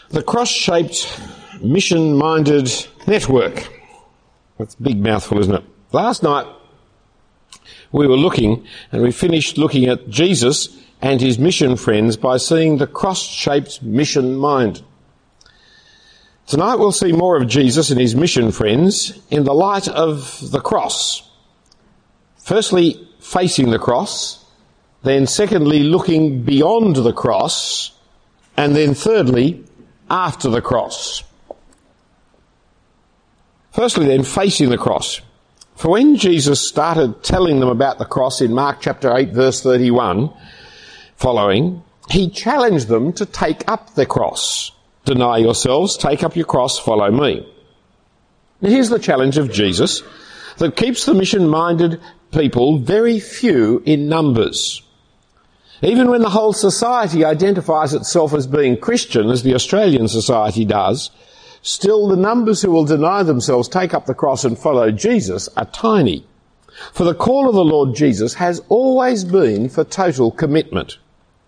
The cross-shaped, mission-minded network. That's a big mouthful, isn't it? Last night we were looking, and we finished looking at Jesus and his mission friends by seeing the cross-shaped mission mind. Tonight we'll see more of Jesus and his mission friends in the light of the cross. Firstly, facing the cross, then secondly, looking beyond the cross, and then thirdly, after the cross. Firstly then, facing the cross. For when Jesus started telling them about the cross in Mark chapter 8 verse 31 following, he challenged them to take up the cross. Deny yourselves, take up your cross, follow me. Now here's the challenge of Jesus that keeps the mission-minded people very few in numbers. Even when the whole society identifies itself as being Christian, as the Australian society does, still the numbers who will deny themselves, take up the cross and follow Jesus are tiny. For the call of the Lord Jesus has always been for total commitment.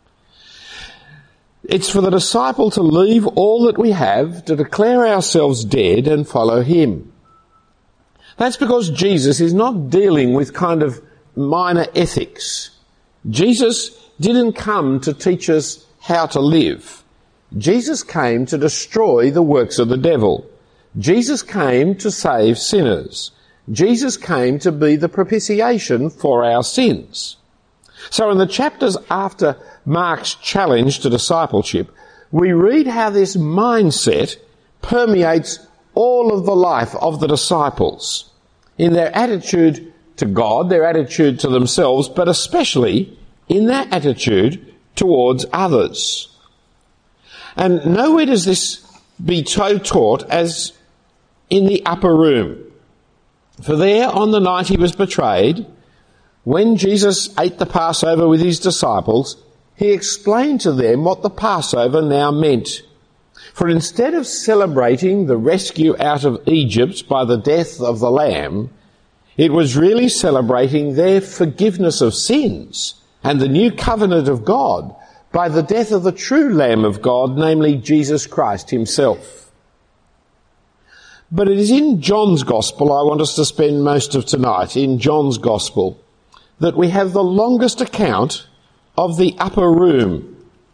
It's for the disciple to leave all that we have, to declare ourselves dead and follow him. That's because Jesus is not dealing with kind of minor ethics. Jesus didn't come to teach us how to live. Jesus came to destroy the works of the devil. Jesus came to save sinners. Jesus came to be the propitiation for our sins. So in the chapters after Mark's challenge to discipleship, we read how this mindset permeates all of the life of the disciples in their attitude to God, their attitude to themselves, but especially in their attitude towards others. And nowhere does this be so taught as in the upper room. For there, on the night he was betrayed, when Jesus ate the Passover with his disciples, he explained to them what the Passover now meant. For instead of celebrating the rescue out of Egypt by the death of the Lamb, it was really celebrating their forgiveness of sins and the new covenant of God by the death of the true Lamb of God, namely Jesus Christ himself. But it is in John's Gospel I want us to spend most of tonight, in John's Gospel, that we have the longest account of the upper room.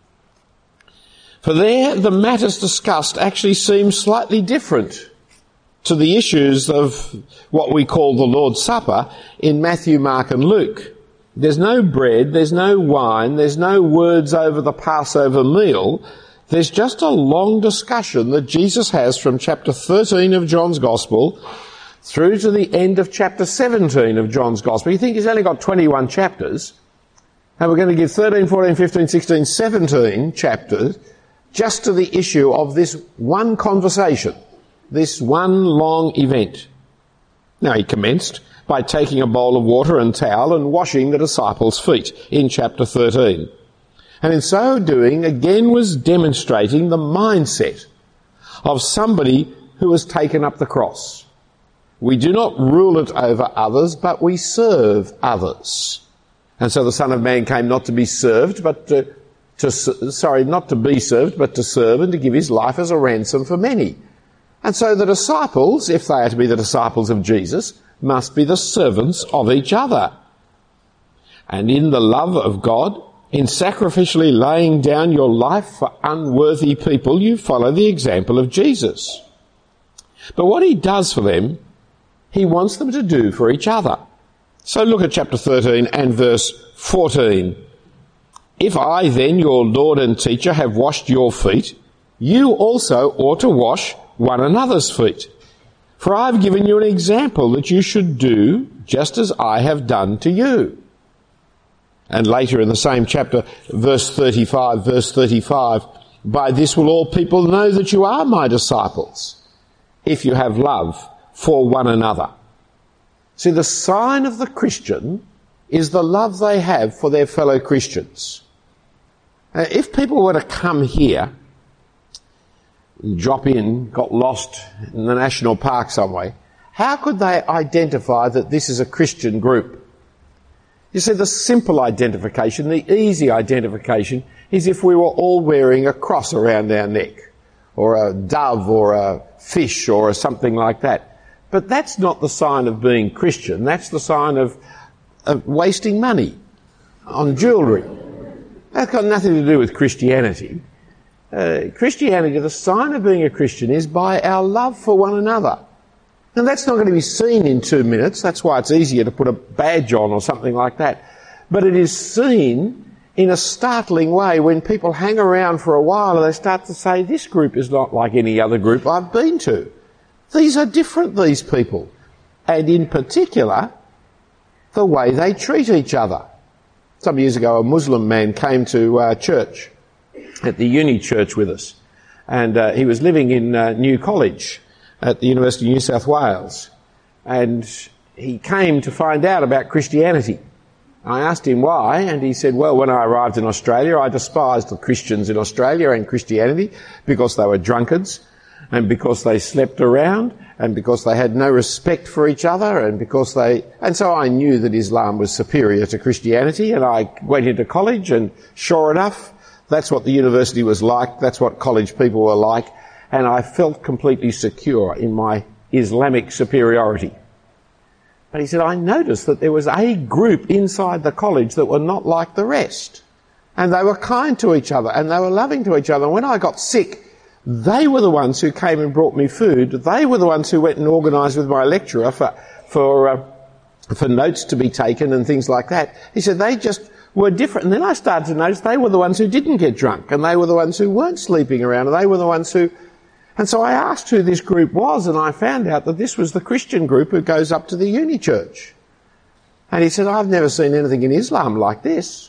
For there, the matters discussed actually seem slightly different to the issues of what we call the Lord's Supper in Matthew, Mark and Luke. There's no bread, there's no wine, there's no words over the Passover meal. There's just a long discussion that Jesus has from chapter 13 of John's Gospel through to the end of chapter 17 of John's Gospel. You think he's only got 21 chapters, and we're going to give 13, 14, 15, 16, 17 chapters just to the issue of this one conversation, this one long event. Now he commenced by taking a bowl of water and towel and washing the disciples' feet in chapter 13. And in so doing, again was demonstrating the mindset of somebody who has taken up the cross. We do not rule it over others, but we serve others. And so the Son of Man came not to be served, but not to be served, but to serve and to give his life as a ransom for many. And so the disciples, if they are to be the disciples of Jesus, must be the servants of each other. And in the love of God, in sacrificially laying down your life for unworthy people, you follow the example of Jesus. But what he does for them, he wants them to do for each other. So look at chapter 13 and verse 14. If I then, your Lord and teacher, have washed your feet, you also ought to wash one another's feet. For I have given you an example that you should do just as I have done to you. And later in the same chapter, verse 35, by this will all people know that you are my disciples, if you have love for one another. See, the sign of the Christian is the love they have for their fellow Christians. If people were to come here, drop in, got lost in the national park somewhere, how could they identify that this is a Christian group? You see, the simple identification, the easy identification, is if we were all wearing a cross around our neck, or a dove or a fish or something like that. But that's not the sign of being Christian. That's the sign of wasting money on jewellery. That's got nothing to do with Christianity. Christianity, the sign of being a Christian is by our love for one another. And that's not going to be seen in 2 minutes. That's why it's easier to put a badge on or something like that. But it is seen in a startling way when people hang around for a while and they start to say, this group is not like any other group I've been to. These are different, these people. And in particular, the way they treat each other. Some years ago, a Muslim man came to church, at the uni church with us. And he was living in New College at the University of New South Wales. And he came to find out about Christianity. I asked him why, and he said, well, when I arrived in Australia, I despised the Christians in Australia and Christianity because they were drunkards, and because they slept around, and because they had no respect for each other, and so I knew that Islam was superior to Christianity, and I went into college, and sure enough, that's what the university was like, that's what college people were like, and I felt completely secure in my Islamic superiority. But he said, I noticed that there was a group inside the college that were not like the rest. And they were kind to each other, and they were loving to each other. And when I got sick, they were the ones who came and brought me food. They were the ones who went and organised with my lecturer for notes to be taken and things like that. He said they just were different. And then I started to notice they were the ones who didn't get drunk, and they were the ones who weren't sleeping around, and they were the ones who... And so I asked who this group was, and I found out that this was the Christian group who goes up to the uni church. And he said, I've never seen anything in Islam like this.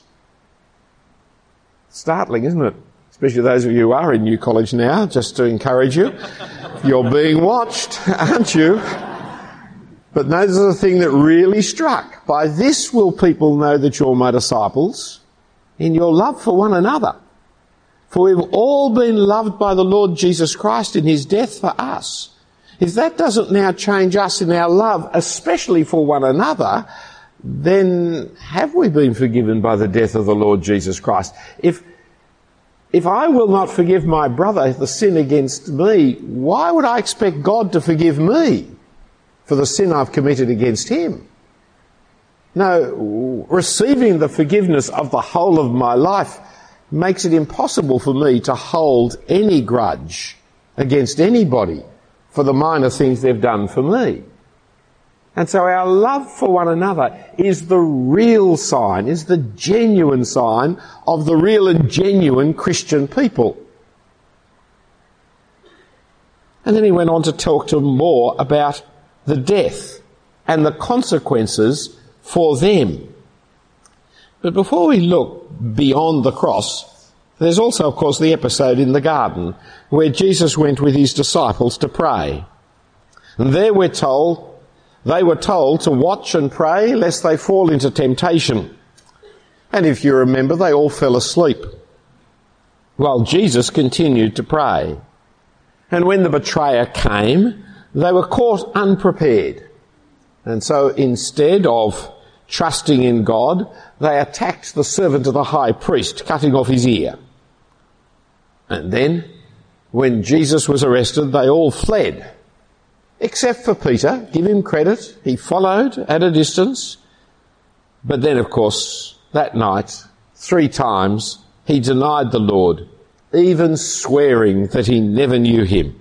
Startling, isn't it? Especially those of you who are in New College now, just to encourage you. You're being watched, aren't you? But notice the thing that really struck. By this will people know that you're my disciples, in your love for one another. For we've all been loved by the Lord Jesus Christ in his death for us. If that doesn't now change us in our love, especially for one another, then have we been forgiven by the death of the Lord Jesus Christ? If I will not forgive my brother the sin against me, why would I expect God to forgive me for the sin I've committed against him? No, receiving the forgiveness of the whole of my life makes it impossible for me to hold any grudge against anybody for the minor things they've done for me. And so our love for one another is the real sign, is the genuine sign of the real and genuine Christian people. And then he went on to talk to them more about the death and the consequences for them. But before we look beyond the cross, there's also, of course, the episode in the garden where Jesus went with his disciples to pray. And there we're told, they were told to watch and pray lest they fall into temptation. And if you remember, they all fell asleep while Jesus continued to pray. And when the betrayer came, they were caught unprepared. And so instead of trusting in God, they attacked the servant of the high priest, cutting off his ear. And then, when Jesus was arrested, they all fled. Except for Peter. Give him credit. He followed at a distance. But then, of course, that night, 3 times, he denied the Lord, even swearing that he never knew him.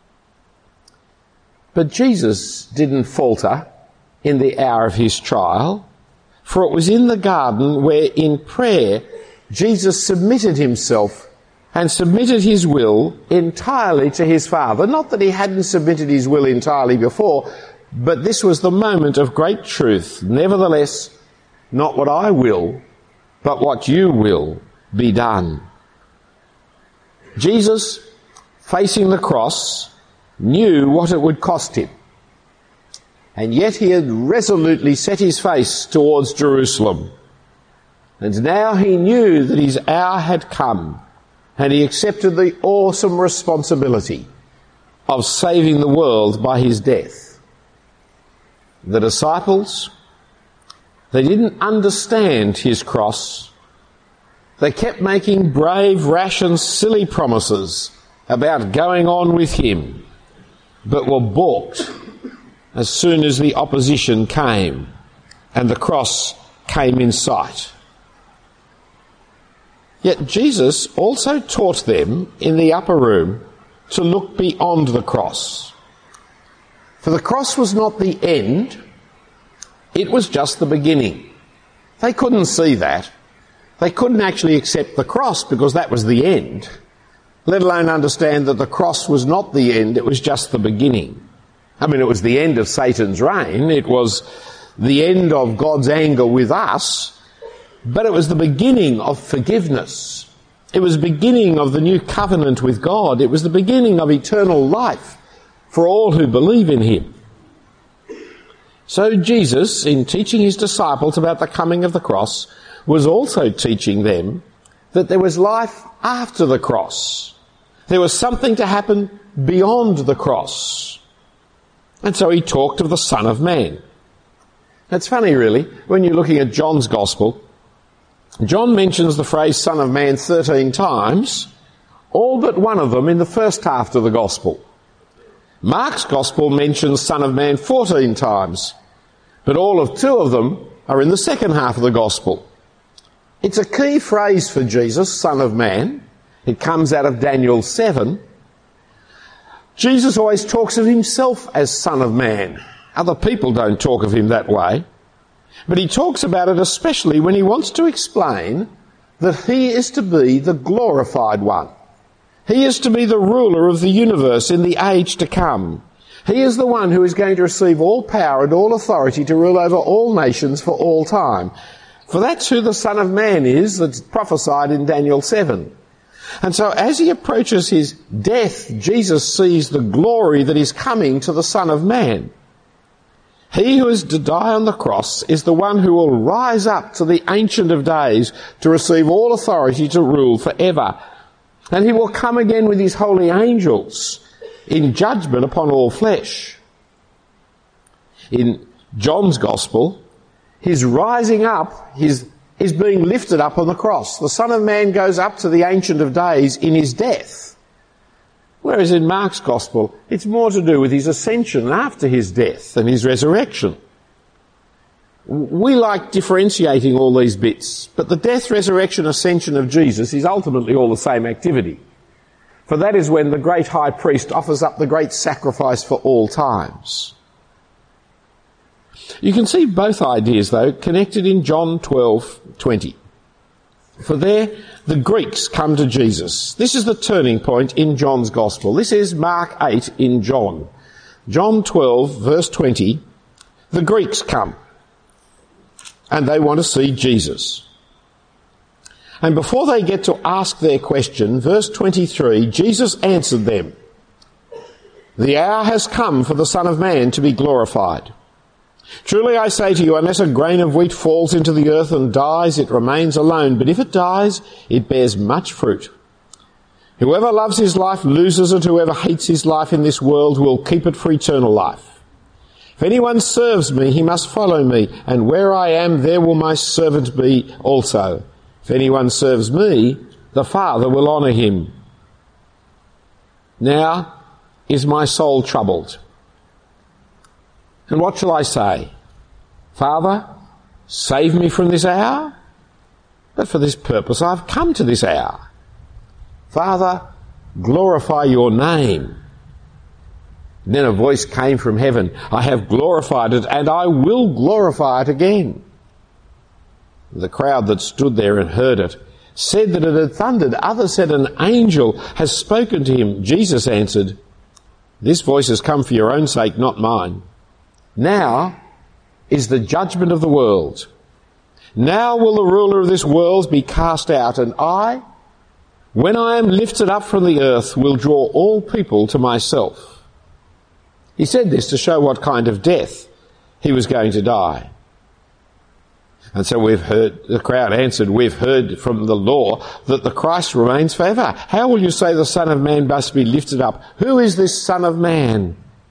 But Jesus didn't falter in the hour of his trial, for it was in the garden where in prayer Jesus submitted himself and submitted his will entirely to his Father. Not that he hadn't submitted his will entirely before, but this was the moment of great truth. Nevertheless, not what I will, but what you will be done. Jesus, facing the cross, knew what it would cost him. And yet he had resolutely set his face towards Jerusalem. And now he knew that his hour had come, and he accepted the awesome responsibility of saving the world by his death. The disciples, they didn't understand his cross. They kept making brave, rash and silly promises about going on with him, but were balked as soon as the opposition came and the cross came in sight. Yet Jesus also taught them in the upper room to look beyond the cross. For the cross was not the end, it was just the beginning. They couldn't see that. They couldn't actually accept the cross because that was the end, let alone understand that the cross was not the end, it was just the beginning. I mean, it was the end of Satan's reign, it was the end of God's anger with us, but it was the beginning of forgiveness. It was the beginning of the new covenant with God. It was the beginning of eternal life for all who believe in him. So Jesus, in teaching his disciples about the coming of the cross, was also teaching them that there was life after the cross. There was something to happen beyond the cross. And so he talked of the Son of Man. It's funny, really, when you're looking at John's Gospel, John mentions the phrase Son of Man 13 times, all but one of them in the first half of the Gospel. Mark's Gospel mentions Son of Man 14 times, but all of 2 of them are in the second half of the Gospel. It's a key phrase for Jesus, Son of Man. It comes out of Daniel 7. Jesus always talks of himself as Son of Man. Other people don't talk of him that way. But he talks about it especially when he wants to explain that he is to be the glorified one. He is to be the ruler of the universe in the age to come. He is the one who is going to receive all power and all authority to rule over all nations for all time. For that's who the Son of Man is that's prophesied in Daniel 7. And so as he approaches his death, Jesus sees the glory that is coming to the Son of Man. He who is to die on the cross is the one who will rise up to the Ancient of Days to receive all authority to rule forever. And he will come again with his holy angels in judgment upon all flesh. In John's Gospel, his rising up, his being lifted up on the cross. The Son of Man goes up to the Ancient of Days in his death. Whereas in Mark's Gospel, it's more to do with his ascension after his death and his resurrection. We like differentiating all these bits, but the death, resurrection, ascension of Jesus is ultimately all the same activity. For that is when the great high priest offers up the great sacrifice for all times. You can see both ideas, though, connected in John 12:20. For there, the Greeks come to Jesus. This is the turning point in John's Gospel. This is Mark 8 in John. John 12, verse 20, the Greeks come, and they want to see Jesus. And before they get to ask their question, verse 23, Jesus answered them, "The hour has come for the Son of Man to be glorified. Truly I say to you, unless a grain of wheat falls into the earth and dies, it remains alone. But if it dies, it bears much fruit. Whoever loves his life loses it. Whoever hates his life in this world will keep it for eternal life. If anyone serves me, he must follow me. And where I am, there will my servant be also. If anyone serves me, the Father will honour him. Now is my soul troubled. And what shall I say? Father, save me from this hour? But for this purpose I've come to this hour. Father, glorify your name." Then a voice came from heaven, "I have glorified it, and I will glorify it again." The crowd that stood there and heard it said that it had thundered. Others said an angel has spoken to him. Jesus answered, "This voice has come for your own sake, not mine. Now is the judgment of the world. Now will the ruler of this world be cast out, and I, when I am lifted up from the earth, will draw all people to myself." He said this to show what kind of death he was going to die. And so the crowd answered, "We've heard from the law that the Christ remains forever. How will you say the Son of Man must be lifted up? Who is this Son of Man?"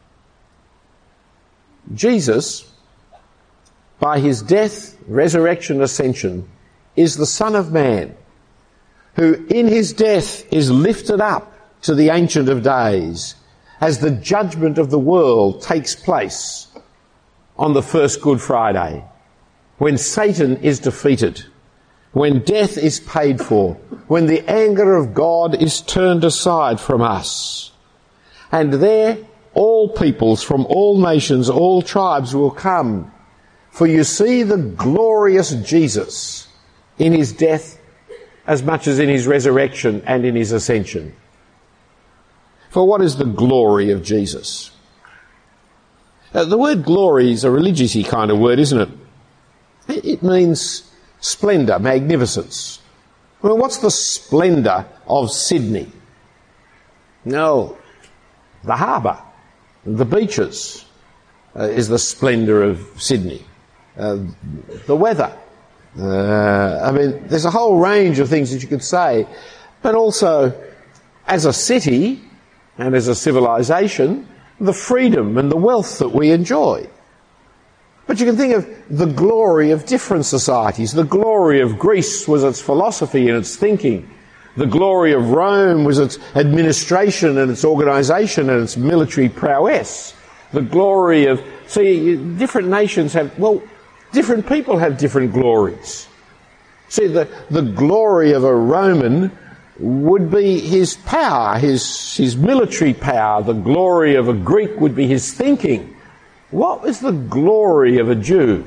Jesus, by his death, resurrection, ascension, is the Son of Man, who in his death is lifted up to the Ancient of Days as the judgment of the world takes place on the first Good Friday, when Satan is defeated, when death is paid for, when the anger of God is turned aside from us. And there all peoples from all nations, all tribes will come. For you see the glorious Jesus in his death as much as in his resurrection and in his ascension. For what is the glory of Jesus? The word glory is a religious-y kind of word, isn't it? It means splendour, magnificence. Well, what's the splendour of Sydney? No, the harbour, the beaches is the splendour of Sydney. The weather. There's a whole range of things that you could say. But also, as a city and as a civilization, the freedom and the wealth that we enjoy. But you can think of the glory of different societies. The glory of Greece was its philosophy and its thinking. The glory of Rome was its administration and its organisation and its military prowess. The glory of... See, different nations have... different people have different glories. See, the glory of a Roman would be his power, his military power. The glory of a Greek would be his thinking. What is the glory of a Jew?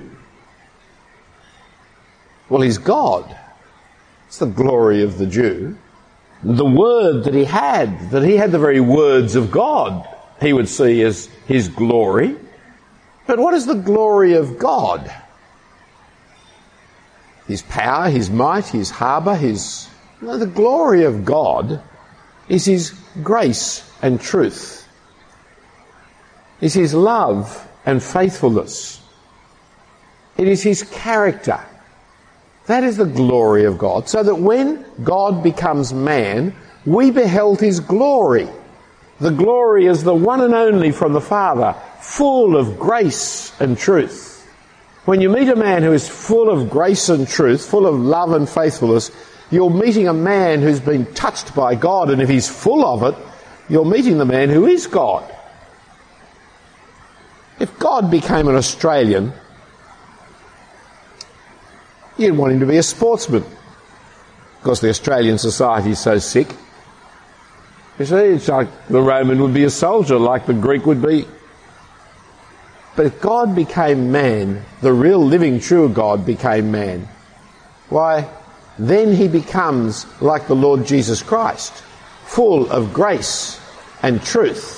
Well, he's God. It's the glory of the Jew. The word that he had the very words of God, he would see as his glory. But what is the glory of God? His power, his might, his harbour, the glory of God is his grace and truth. Is his love and faithfulness. It is his character. That is the glory of God. So that when God becomes man, we beheld his glory. The glory is the one and only from the Father, full of grace and truth. When you meet a man who is full of grace and truth, full of love and faithfulness, you're meeting a man who's been touched by God, and if he's full of it, you're meeting the man who is God. If God became an Australian, you'd want him to be a sportsman, because the Australian society is so sick. You see, it's like the Roman would be a soldier, like the Greek would be. But if God became man, the real living true God became man, why, then he becomes like the Lord Jesus Christ, full of grace and truth.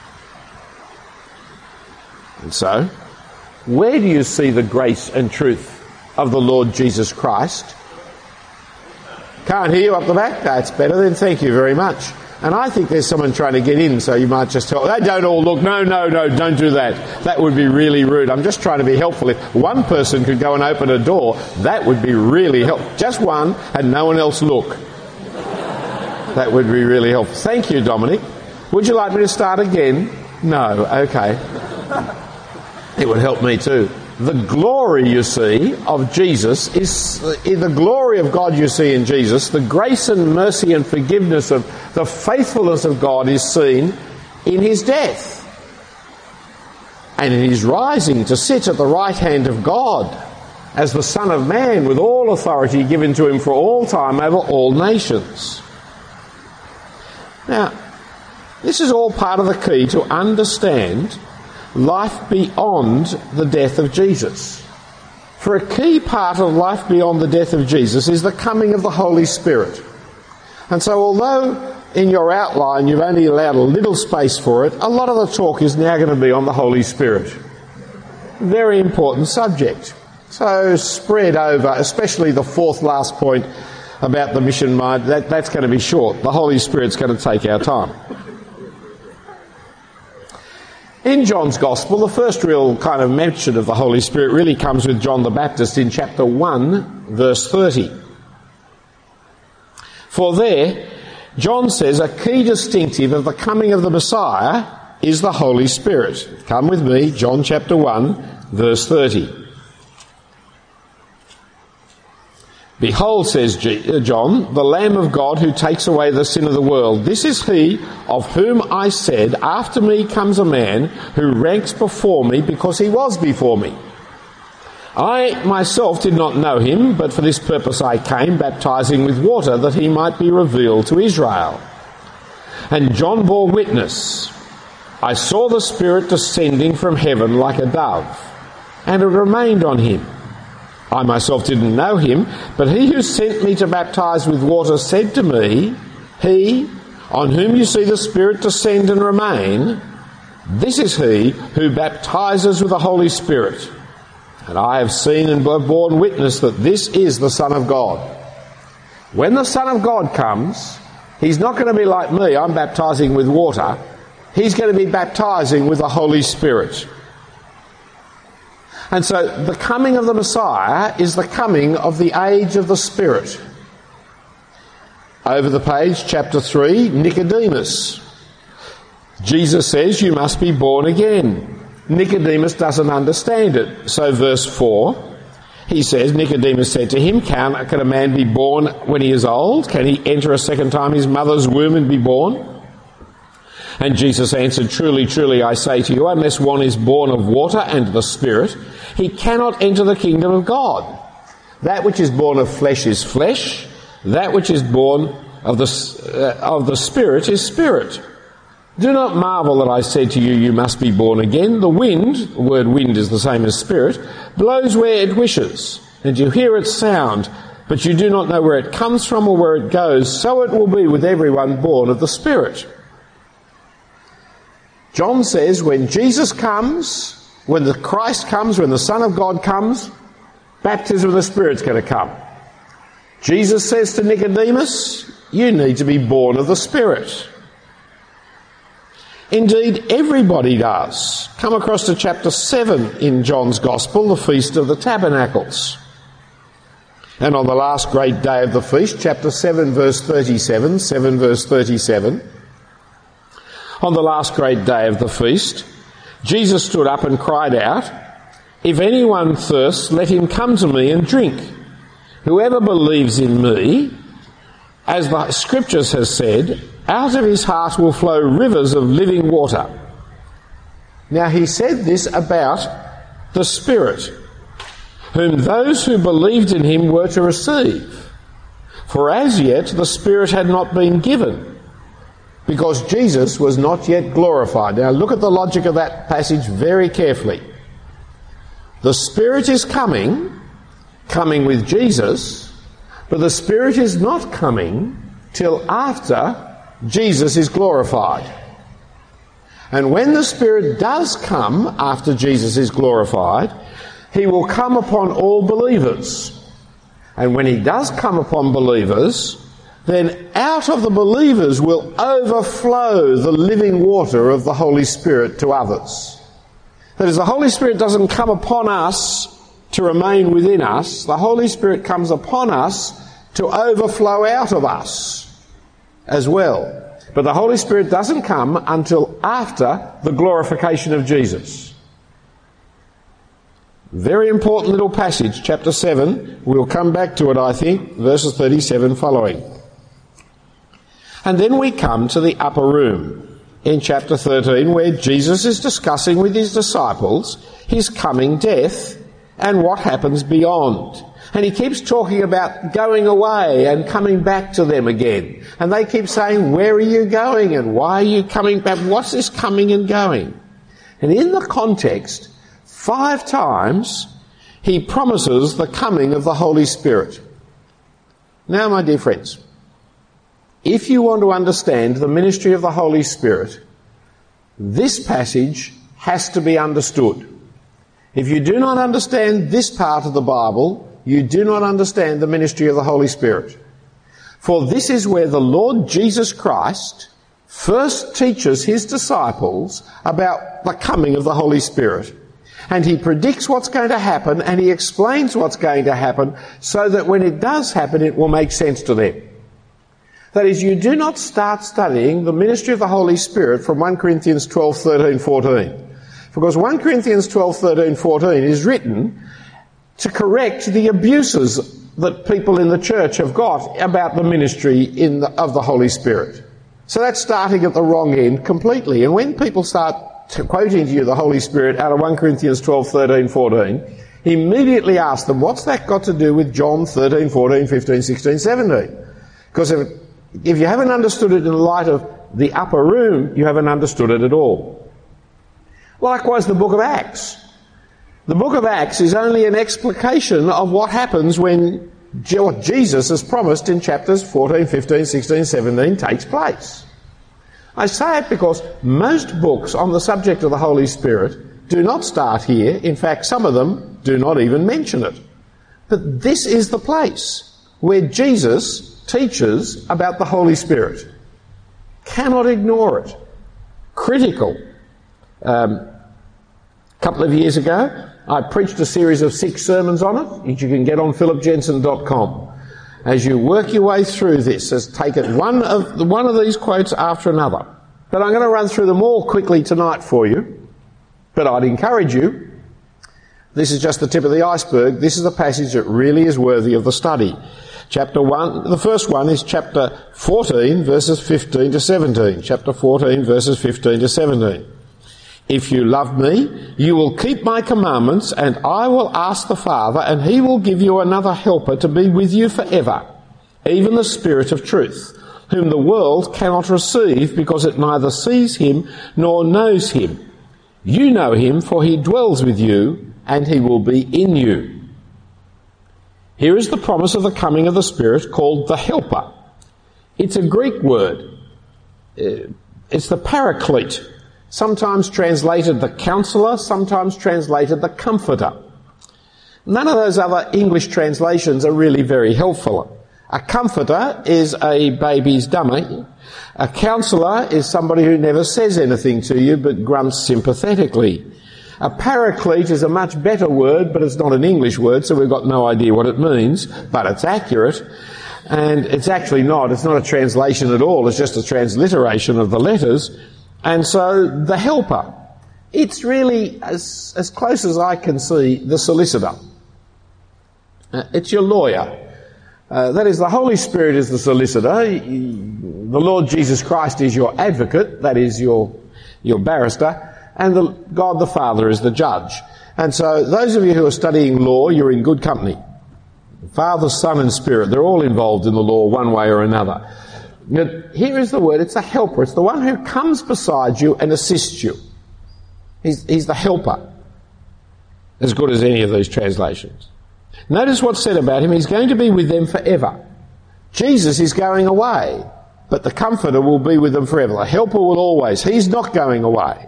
And so, where do you see the grace and truth of the Lord Jesus Christ? Can't hear you up the back? That's better then, thank you very much. And I think there's someone trying to get in, so you might just tell, they don't all look, no, don't do that. That would be really rude. I'm just trying to be helpful. If one person could go and open a door, that would be really helpful. Just one, and no one else look. That would be really helpful. Thank you, Dominic. Would you like me to start again? No, okay. It would help me too. The glory, you see, of Jesus is the glory of God you see in Jesus. The grace and mercy and forgiveness of the faithfulness of God is seen in his death and in his rising to sit at the right hand of God as the Son of Man, with all authority given to him for all time over all nations. Now, this is all part of the key to understand life beyond the death of Jesus. For a key part of life beyond the death of Jesus is the coming of the Holy Spirit. And so although in your outline you've only allowed a little space for it, a lot of the talk is now going to be on the Holy Spirit. Very important subject. So spread over, especially the fourth last point about the mission mind, that's going to be short. The Holy Spirit's going to take our time. In John's Gospel, the first real kind of mention of the Holy Spirit really comes with John the Baptist in chapter 1, verse 30. For there, John says a key distinctive of the coming of the Messiah is the Holy Spirit. Come with me, John chapter 1, verse 30. Behold, says John, the Lamb of God who takes away the sin of the world. This is he of whom I said, after me comes a man who ranks before me because he was before me. I myself did not know him, but for this purpose I came, baptizing with water, that he might be revealed to Israel. And John bore witness. I saw the Spirit descending from heaven like a dove, and it remained on him. I myself didn't know him, but he who sent me to baptize with water said to me, he on whom you see the Spirit descend and remain, this is he who baptizes with the Holy Spirit. And I have seen and borne witness that this is the Son of God. When the Son of God comes, he's not going to be like me, I'm baptizing with water. He's going to be baptizing with the Holy Spirit. And so the coming of the Messiah is the coming of the age of the Spirit. Over the page, chapter 3, Nicodemus. Jesus says you must be born again. Nicodemus doesn't understand it. So verse 4, he says, Nicodemus said to him, can a man be born when he is old? Can he enter a second time his mother's womb and be born? And Jesus answered, truly, truly, I say to you, unless one is born of water and the Spirit, he cannot enter the kingdom of God. That which is born of flesh is flesh. That which is born of the Spirit is spirit. Do not marvel that I said to you, you must be born again. The wind, the word wind is the same as spirit, blows where it wishes, and you hear its sound, but you do not know where it comes from or where it goes. So it will be with everyone born of the Spirit. John says when Jesus comes, when the Christ comes, when the Son of God comes, baptism of the Spirit's going to come. Jesus says to Nicodemus, you need to be born of the Spirit. Indeed, everybody does. Come across to chapter 7 in John's Gospel, the Feast of the Tabernacles. And on the last great day of the feast, chapter 7 verse 37, 7 verse 37, on the last great day of the feast, Jesus stood up and cried out, if anyone thirsts, let him come to me and drink. Whoever believes in me, as the Scriptures has said, out of his heart will flow rivers of living water. Now he said this about the Spirit, whom those who believed in him were to receive. For as yet the Spirit had not been given, because Jesus was not yet glorified. Now look at the logic of that passage very carefully. The Spirit is coming with Jesus, but the Spirit is not coming till after Jesus is glorified. And when the Spirit does come after Jesus is glorified, he will come upon all believers. And when he does come upon believers, then out of the believers will overflow the living water of the Holy Spirit to others. That is, the Holy Spirit doesn't come upon us to remain within us. The Holy Spirit comes upon us to overflow out of us as well. But the Holy Spirit doesn't come until after the glorification of Jesus. Very important little passage, chapter 7. We'll come back to it, I think, verses 37 following. And then we come to the upper room in chapter 13, where Jesus is discussing with his disciples his coming death and what happens beyond. And he keeps talking about going away and coming back to them again. And they keep saying, where are you going and why are you coming back? What's this coming and going? And in the context, 5 times he promises the coming of the Holy Spirit. Now, my dear friends, if you want to understand the ministry of the Holy Spirit, this passage has to be understood. If you do not understand this part of the Bible, you do not understand the ministry of the Holy Spirit. For this is where the Lord Jesus Christ first teaches his disciples about the coming of the Holy Spirit. And he predicts what's going to happen and he explains what's going to happen so that when it does happen, it will make sense to them. That is, you do not start studying the ministry of the Holy Spirit from 1 Corinthians 12, 13, 14. Because 1 Corinthians 12, 13, 14 is written to correct the abuses that people in the church have got about the ministry of the Holy Spirit. So that's starting at the wrong end completely. And when people start quoting to you the Holy Spirit out of 1 Corinthians 12, 13, 14, immediately ask them, what's that got to do with John 13, 14, 15, 16, 17? Because if you haven't understood it in light of the upper room, you haven't understood it at all. Likewise, the book of Acts. The book of Acts is only an explication of what happens when what Jesus has promised in chapters 14, 15, 16, 17 takes place. I say it because most books on the subject of the Holy Spirit do not start here. In fact, some of them do not even mention it. But this is the place where Jesus teaches about the Holy Spirit. Cannot ignore it. Critical. A couple of years ago, I preached a series of 6 sermons on it, which you can get on philipjensen.com. As you work your way through this, just take it one of these quotes after another. But I'm going to run through them all quickly tonight for you. But I'd encourage you, this is just the tip of the iceberg, this is a passage that really is worthy of the study. Chapter 1, the first one is chapter 14, verses 15 to 17. Chapter 14, verses 15 to 17. If you love me, you will keep my commandments, and I will ask the Father, and he will give you another helper to be with you forever, even the Spirit of truth, whom the world cannot receive because it neither sees him nor knows him. You know him, for he dwells with you, and he will be in you. Here is the promise of the coming of the Spirit called the Helper. It's a Greek word. It's the Paraclete. Sometimes translated the Counselor, sometimes translated the Comforter. None of those other English translations are really very helpful. A comforter is a baby's dummy. A counsellor is somebody who never says anything to you but grunts sympathetically. A paraclete is a much better word, but it's not an English word, so we've got no idea what it means, but it's accurate. And it's actually not. It's not a translation at all. It's just a transliteration of the letters. And so the helper, it's really, as close as I can see, the solicitor. It's your lawyer. That is, the Holy Spirit is the solicitor. The Lord Jesus Christ is your advocate. That is your barrister. And God the Father is the judge. And so those of you who are studying law, you're in good company. Father, Son and Spirit, they're all involved in the law one way or another. Now, here is the word, it's the helper. It's the one who comes beside you and assists you. He's the helper. As good as any of these translations. Notice what's said about him. He's going to be with them forever. Jesus is going away, but the Comforter will be with them forever. The helper will always. He's not going away.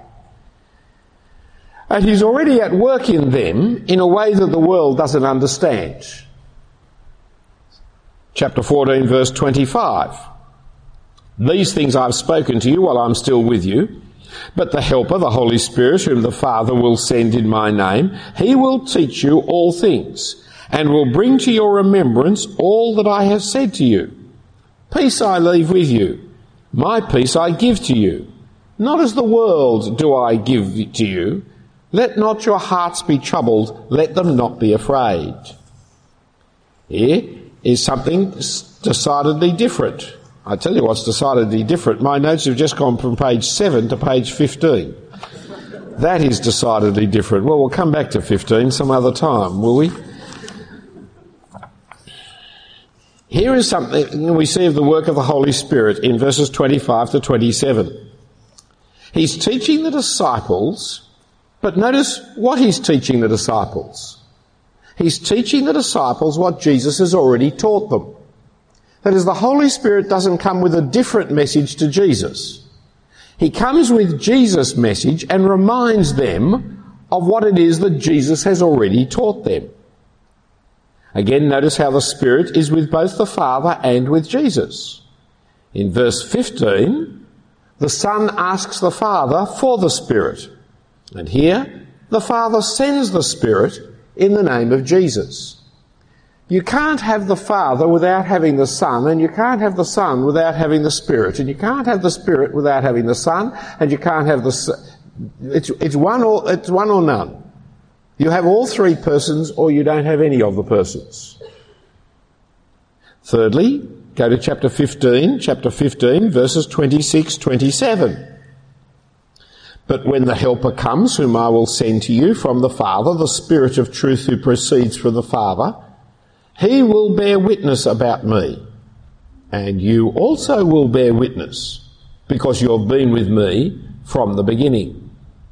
And he's already at work in them in a way that the world doesn't understand. Chapter 14, verse 25. These things I've spoken to you while I'm still with you, but the Helper, the Holy Spirit, whom the Father will send in my name, he will teach you all things, and will bring to your remembrance all that I have said to you. Peace I leave with you, my peace I give to you. Not as the world do I give to you. Let not your hearts be troubled, let them not be afraid. Here is something decidedly different. I tell you what's decidedly different. My notes have just gone from page 7 to page 15. That is decidedly different. Well, we'll come back to 15 some other time, will we? Here is something we see of the work of the Holy Spirit in verses 25 to 27. He's teaching the disciples, but notice what he's teaching the disciples. He's teaching the disciples what Jesus has already taught them. That is, the Holy Spirit doesn't come with a different message to Jesus. He comes with Jesus' message and reminds them of what it is that Jesus has already taught them. Again, notice how the Spirit is with both the Father and with Jesus. In verse 15, the Son asks the Father for the Spirit. And here, the Father sends the Spirit in the name of Jesus. You can't have the Father without having the Son, and you can't have the Son without having the Spirit, and you can't have the Spirit without having the Son, and you can't have it's one or none. You have all three persons, or you don't have any of the persons. Thirdly, go to chapter 15, verses 26, 27. But when the Helper comes, whom I will send to you from the Father, the Spirit of truth who proceeds from the Father, he will bear witness about me. And you also will bear witness, because you have been with me from the beginning.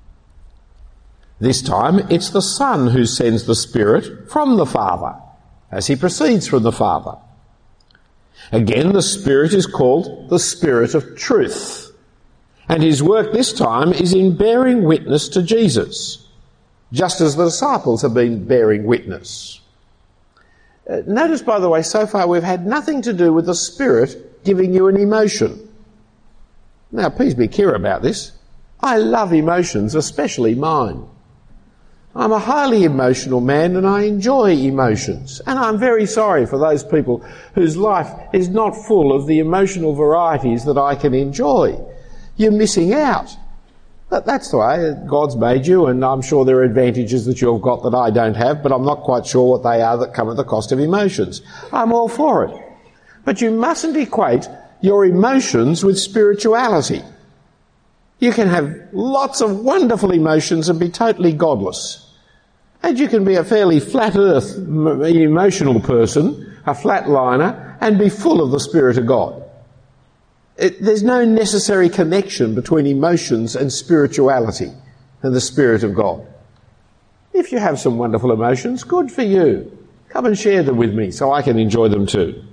This time it's the Son who sends the Spirit from the Father, as he proceeds from the Father. Again, the Spirit is called the Spirit of truth. And his work this time is in bearing witness to Jesus, just as the disciples have been bearing witness. Notice, by the way, so far we've had nothing to do with the Spirit giving you an emotion. Now, please be clear about this. I love emotions, especially mine. I'm a highly emotional man and I enjoy emotions. And I'm very sorry for those people whose life is not full of the emotional varieties that I can enjoy. You're missing out. That's the way God's made you, and I'm sure there are advantages that you've got that I don't have, but I'm not quite sure what they are that come at the cost of emotions. I'm all for it. But you mustn't equate your emotions with spirituality. You can have lots of wonderful emotions and be totally godless. And you can be a fairly flat earth emotional person, a flatliner, and be full of the Spirit of God. There's no necessary connection between emotions and spirituality and the Spirit of God. If you have some wonderful emotions, good for you. Come and share them with me so I can enjoy them too.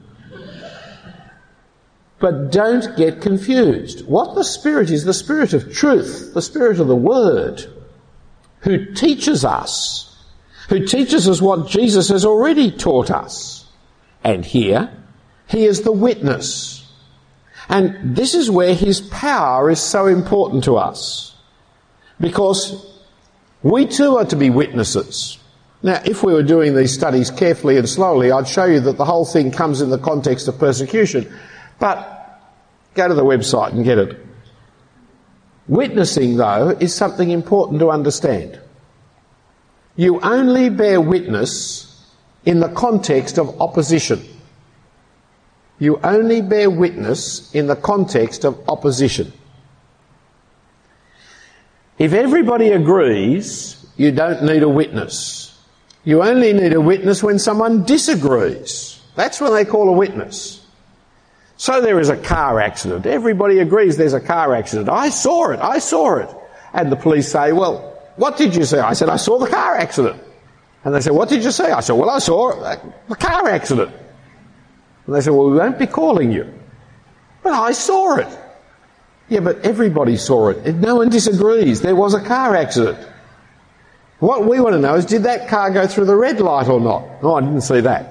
But don't get confused. What the Spirit is, the Spirit of truth, the Spirit of the Word, who teaches us what Jesus has already taught us. And here, he is the witness. And this is where his power is so important to us, because we too are to be witnesses. Now, if we were doing these studies carefully and slowly, I'd show you that the whole thing comes in the context of persecution. But go to the website and get it. Witnessing, though, is something important to understand. You only bear witness in the context of opposition. You only bear witness in the context of opposition. If everybody agrees, you don't need a witness. You only need a witness when someone disagrees. That's when they call a witness. So there is a car accident. Everybody agrees there's a car accident. I saw it. And the police say, well, what did you see? I said, I saw the car accident. And they say, what did you see? I said, well, I saw the car accident. And they said, well, we won't be calling you. But I saw it. Yeah, but everybody saw it. No one disagrees. There was a car accident. What we want to know is, did that car go through the red light or not? Oh, I didn't see that.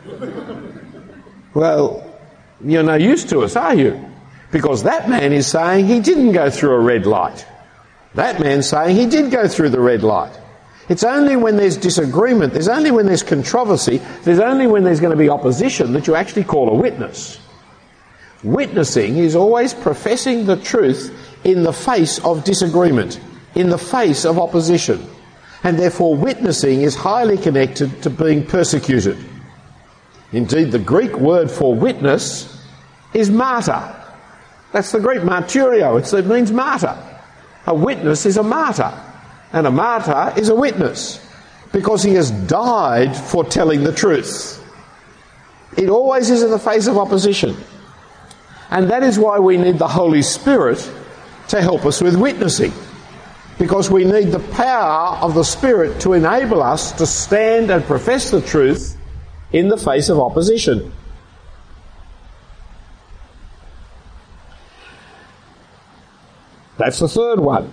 Well, you're no use to us, are you? Because that man is saying he didn't go through a red light. That man's saying he did go through the red light. It's only when there's disagreement, there's only when there's controversy, there's only when there's going to be opposition that you actually call a witness. Witnessing is always professing the truth in the face of disagreement, in the face of opposition. And therefore witnessing is highly connected to being persecuted. Indeed, the Greek word for witness is martyr. That's the Greek martyrio. It means martyr. A witness is a martyr. And a martyr is a witness, because he has died for telling the truth. It always is in the face of opposition. And that is why we need the Holy Spirit to help us with witnessing. Because we need the power of the Spirit to enable us to stand and profess the truth in the face of opposition. That's the third one.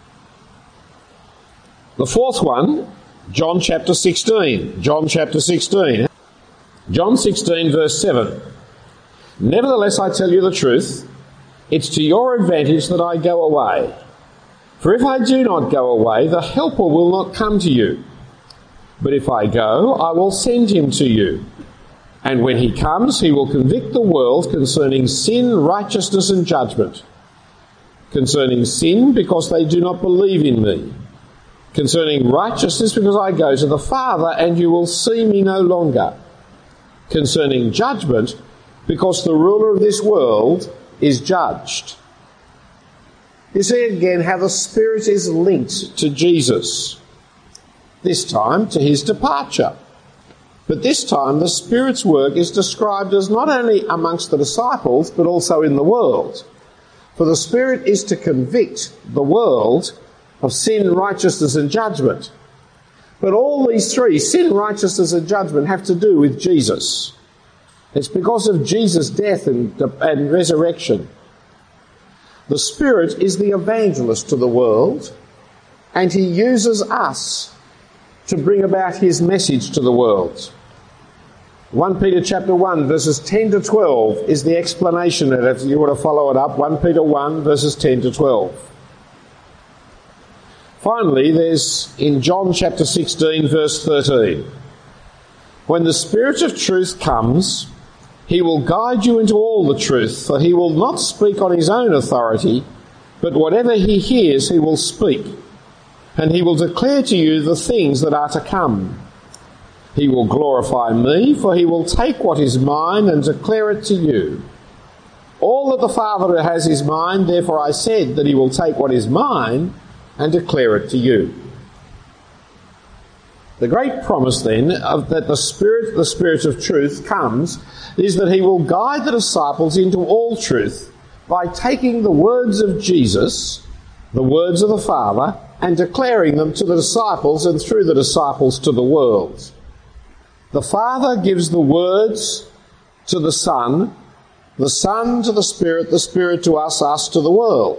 The fourth one, John chapter 16. John 16 verse 7. Nevertheless, I tell you the truth, it's to your advantage that I go away. For if I do not go away, the Helper will not come to you. But if I go, I will send him to you. And when he comes, he will convict the world concerning sin, righteousness and judgment. Concerning sin, because they do not believe in me. Concerning righteousness, because I go to the Father, and you will see me no longer. Concerning judgment, because the ruler of this world is judged. You see again how the Spirit is linked to Jesus, this time to his departure. But this time the Spirit's work is described as not only amongst the disciples, but also in the world. For the Spirit is to convict the world of sin, righteousness and judgment. But all these three, sin, righteousness and judgment, have to do with Jesus. It's because of Jesus' death and resurrection. The Spirit is the evangelist to the world, and he uses us to bring about his message to the world. 1 Peter chapter 1 verses 10 to 12 is the explanation of it. If you want to follow it up, 1 Peter 1 verses 10 to 12. Finally, there's in John chapter 16 verse 13. When the Spirit of truth comes, he will guide you into all the truth, for he will not speak on his own authority, but whatever he hears he will speak, and he will declare to you the things that are to come. He will glorify me, for he will take what is mine and declare it to you. All that the Father has is mine, therefore I said that he will take what is mine and declare it to you. The great promise then that the Spirit of truth comes is that he will guide the disciples into all truth by taking the words of Jesus, the words of the Father, and declaring them to the disciples and through the disciples to the world. The Father gives the words to the Son to the Spirit to us, us to the world.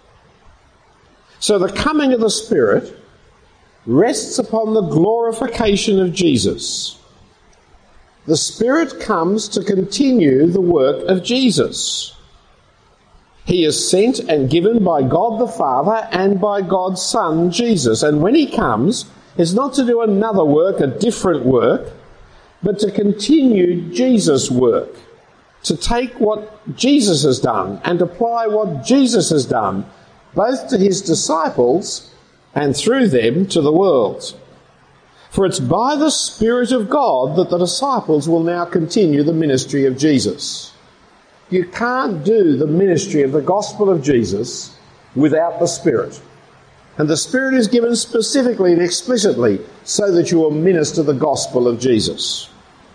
So the coming of the Spirit rests upon the glorification of Jesus. The Spirit comes to continue the work of Jesus. He is sent and given by God the Father and by God's Son, Jesus. And when he comes, it's not to do another work, a different work, but to continue Jesus' work, to take what Jesus has done and apply what Jesus has done, both to his disciples and through them to the world. For it's by the Spirit of God that the disciples will now continue the ministry of Jesus. You can't do the ministry of the gospel of Jesus without the Spirit. And the Spirit is given specifically and explicitly so that you will minister the gospel of Jesus.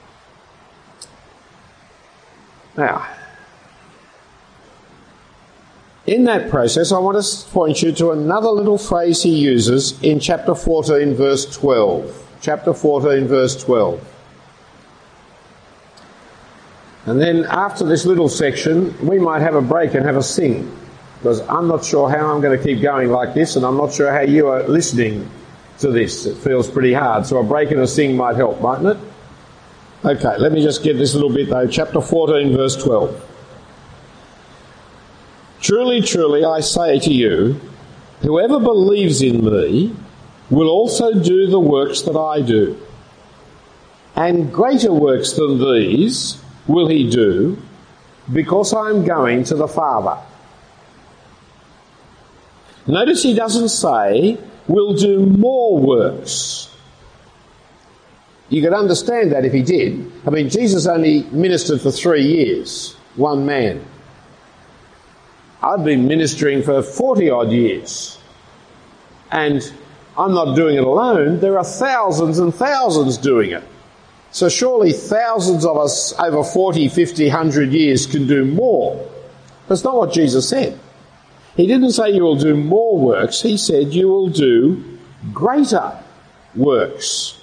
Now, in that process, I want to point you to another little phrase he uses in chapter 14, verse 12. Chapter 14, verse 12. And then after this little section, we might have a break and have a sing, because I'm not sure how I'm going to keep going like this, and I'm not sure how you are listening to this. It feels pretty hard. So a break and a sing might help, mightn't it? Okay, let me just get this little bit though. Chapter 14, verse 12. Truly, truly, I say to you, whoever believes in me will also do the works that I do. And greater works than these will he do, because I am going to the Father. Notice he doesn't say, we'll do more works. You could understand that if he did. I mean, Jesus only ministered for 3 years, one man. I've been ministering for 40-odd years. And I'm not doing it alone. There are thousands and thousands doing it. So surely thousands of us over 40, 50, 100 years can do more. That's not what Jesus said. He didn't say you will do more works. He said you will do greater works.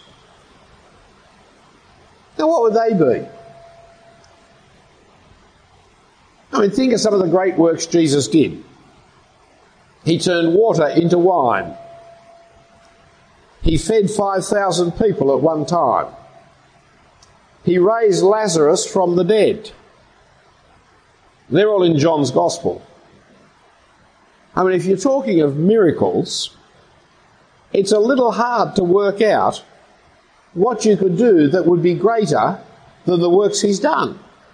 Now what would they be? I mean, think of some of the great works Jesus did. He turned water into wine. He fed 5,000 people at one time. He raised Lazarus from the dead. They're all in John's Gospel. I mean, if you're talking of miracles, it's a little hard to work out what you could do that would be greater than the works he's done.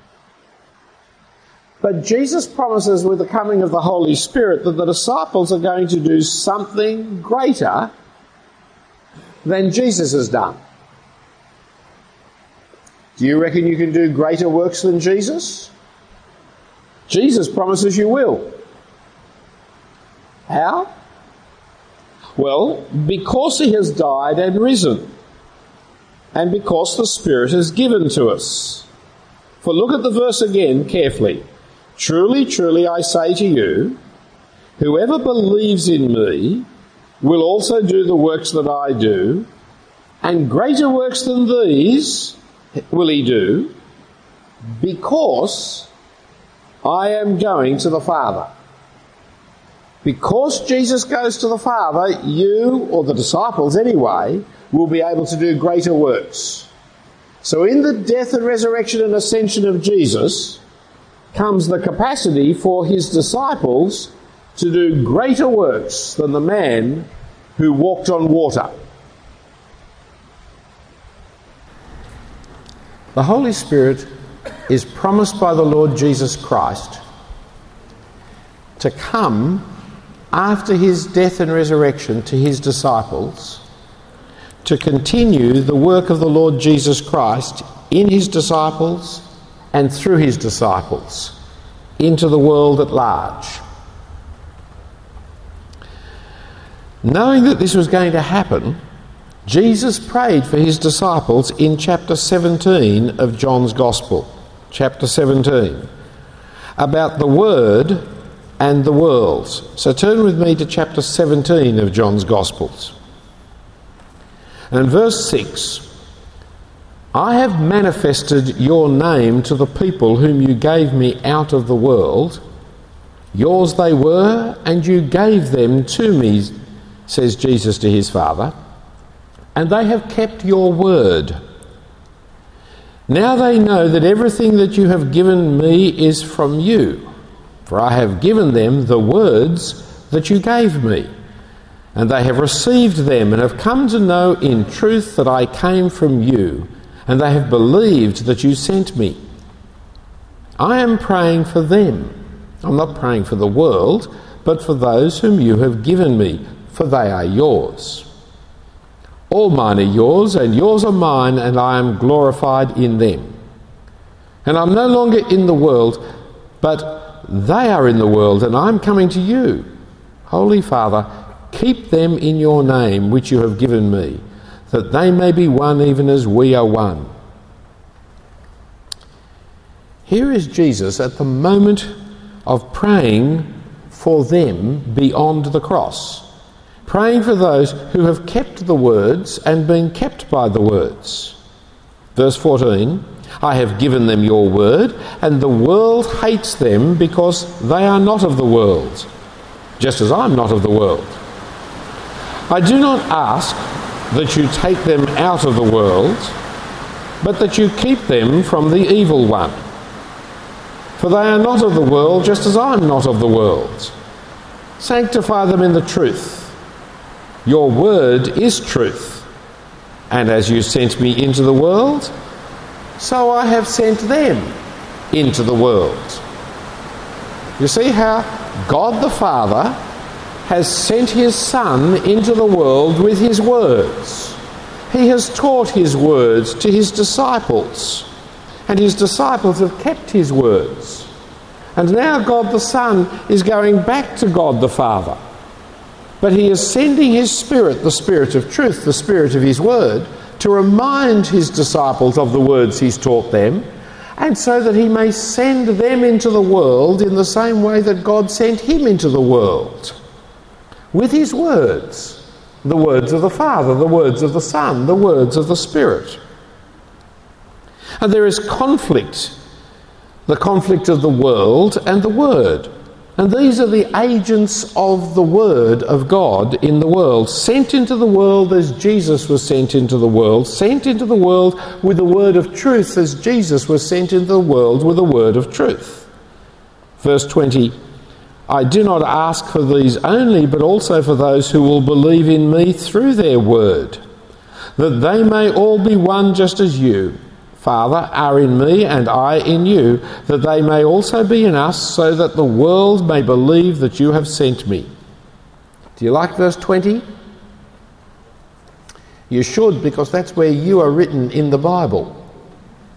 But Jesus promises with the coming of the Holy Spirit that the disciples are going to do something greater than Jesus has done. Do you reckon you can do greater works than Jesus? Jesus promises you will. How? Well, because he has died and risen, and because the Spirit is given to us. For look at the verse again carefully. Truly, truly, I say to you, whoever believes in me will also do the works that I do, and greater works than these will he do, because I am going to the Father. Because Jesus goes to the Father, you, or the disciples anyway, will be able to do greater works. So in the death and resurrection and ascension of Jesus comes the capacity for his disciples to do greater works than the man who walked on water. The Holy Spirit is promised by the Lord Jesus Christ to come after his death and resurrection to his disciples, to continue the work of the Lord Jesus Christ in his disciples and through his disciples into the world at large. Knowing that this was going to happen, Jesus prayed for his disciples in chapter 17 of John's Gospel, chapter 17, about the Word and the worlds. So turn with me to chapter 17 of John's Gospels. And verse 6, I have manifested your name to the people whom you gave me out of the world. Yours they were, and you gave them to me, says Jesus to his Father, and they have kept your word. Now they know that everything that you have given me is from you, for I have given them the words that you gave me, and they have received them and have come to know in truth that I came from you, and they have believed that you sent me. I am praying for them. I'm not praying for the world, but for those whom you have given me, for they are yours. All mine are yours, and yours are mine, and I am glorified in them. And I'm no longer in the world, but they are in the world, and I'm coming to you. Holy Father, keep them in your name which you have given me, that they may be one even as we are one. Here is Jesus at the moment of praying for them beyond the cross, praying for those who have kept the words and been kept by the words. Verse 14, I have given them your word, and the world hates them because they are not of the world, just as I'm not of the world. I do not ask that you take them out of the world, but that you keep them from the evil one. For they are not of the world, just as I'm not of the world. Sanctify them in the truth. Your word is truth. And as you sent me into the world, so I have sent them into the world. You see how God the Father has sent his Son into the world with his words. He has taught his words to his disciples, and his disciples have kept his words. And now God the Son is going back to God the Father. But he is sending his Spirit, the Spirit of truth, the Spirit of his word, to remind his disciples of the words he's taught them, and so that he may send them into the world in the same way that God sent him into the world. With his words, the words of the Father, the words of the Son, the words of the Spirit. And there is conflict, the conflict of the world and the Word. And these are the agents of the Word of God in the world, sent into the world as Jesus was sent into the world, sent into the world with the word of truth as Jesus was sent into the world with the word of truth. Verse 20, I do not ask for these only, but also for those who will believe in me through their word, that they may all be one just as you, Father, are in me and I in you, that they may also be in us, so that the world may believe that you have sent me. Do you like verse 20? You should, because that's where you are written in the Bible.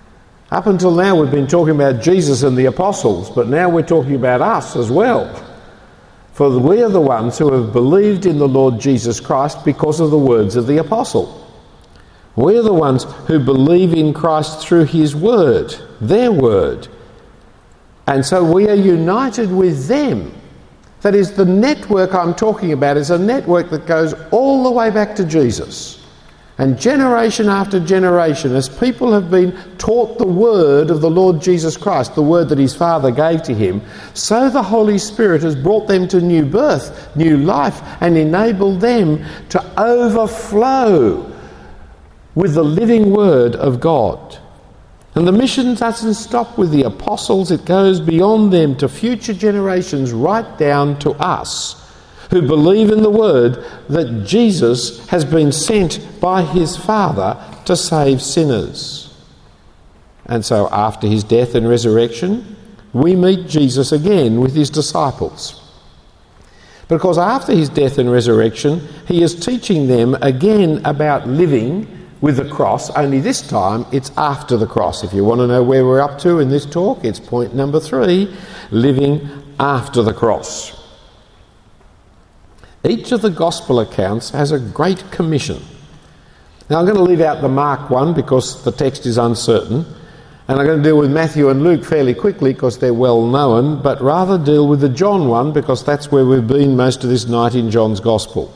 Up until now we've been talking about Jesus and the apostles, but now we're talking about us as well. For we are the ones who have believed in the Lord Jesus Christ because of the words of the apostle. We are the ones who believe in Christ through his word, their word. And so we are united with them. That is, the network I'm talking about is a network that goes all the way back to Jesus. And generation after generation, as people have been taught the word of the Lord Jesus Christ, the word that his Father gave to him, so the Holy Spirit has brought them to new birth, new life, and enabled them to overflow with the living word of God. And the mission doesn't stop with the apostles, it goes beyond them to future generations, right down to us, who believe in the word that Jesus has been sent by his Father to save sinners. And so after his death and resurrection, we meet Jesus again with his disciples. Because after his death and resurrection, he is teaching them again about living with the cross, only this time it's after the cross. If you want to know where we're up to in this talk, it's point number 3, living after the cross. Each of the gospel accounts has a great commission. Now I'm going to leave out the Mark one because the text is uncertain, and I'm going to deal with Matthew and Luke fairly quickly because they're well known, but rather deal with the John one because that's where we've been most of this night in John's gospel.